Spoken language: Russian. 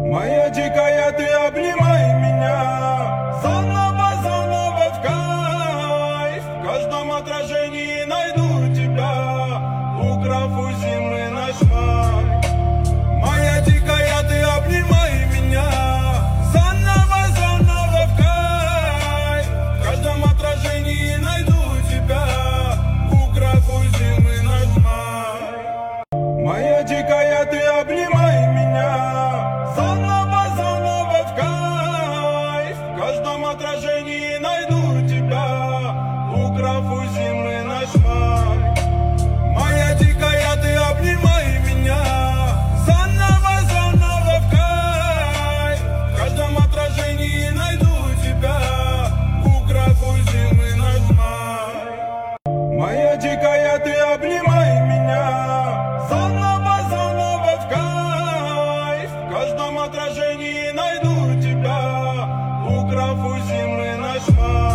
Моя дикая, ты обнимай меня заново в кайф. В каждом отражении найду тебя, украв у зимы наш рай. Моя дикая, ты обнимай меня заново в кайф. В каждом отражении найду тебя, украв у зимы наш рай. Моя дикая, ты обнимай меня заново в кайф. В каждом отражении найду тебя, украв у зимы наш рай. Моя дикая, ты обнимай меня заново в кайф. В каждом отражении найду тебя, украв у зимы наш рай. Моя дикая, ты обнимай меня заново в кайф. В каждом отражении найду тебя, украв у зимы наш рай.